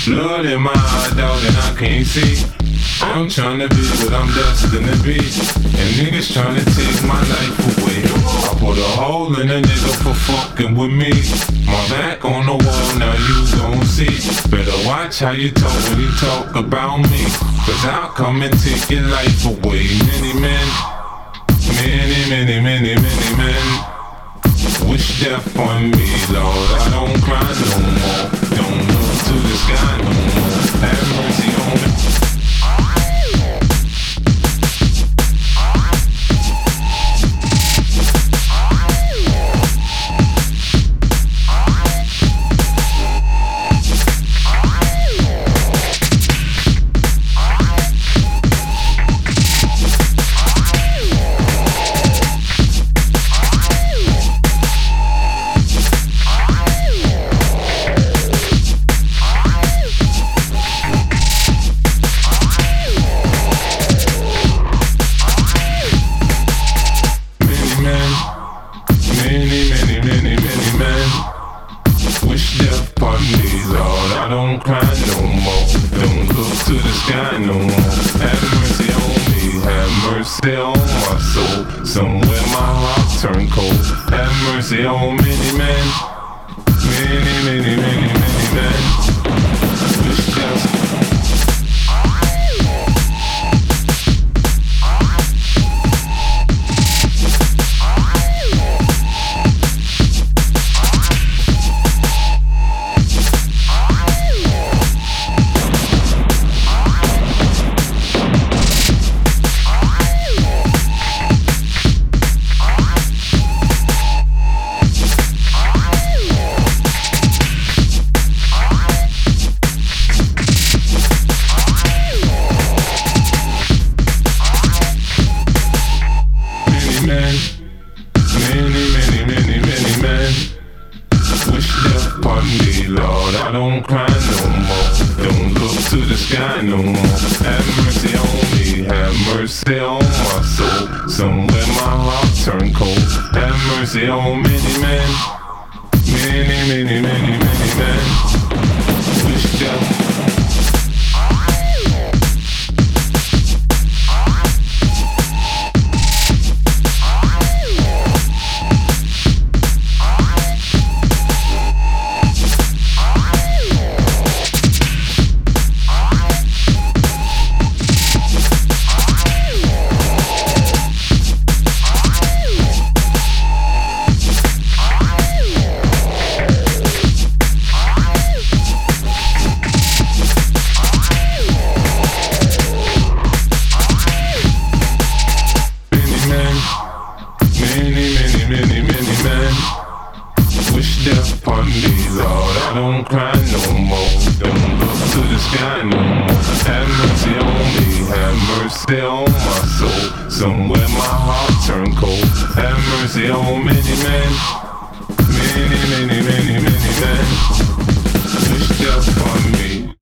Blood in my eye, dog, and I can't see. I'm tryna be what I'm destined to be, and niggas tryna take my life away. I put a hole in a nigga for fucking with me. My back on the wall, now you gon' see. Better watch how you talk when you talk about me, cause I'll come and take your life away. Many men, many men wish death on me, Lord. I don't cry no more, don't look to the sky no more. Have mercy on me. Many men wish death upon me, Lord. I don't cry no more, don't look to the sky no more. Have mercy on me, have mercy on my soul. Somewhere my heart turned cold. Have mercy on many men, many men wish death. Many men wish death upon me, Lord. I don't cry no more, don't look to the sky no more. Have mercy on me, have mercy on my soul. Somewhere my heart turned cold. Have mercy on many men, many men wish death. Many men wish death upon me, Lord. I don't cry no more, don't look to the sky no more. Have mercy on me, have mercy on my soul. Somewhere my heart turned cold. Have mercy on many men, many men wish death upon me.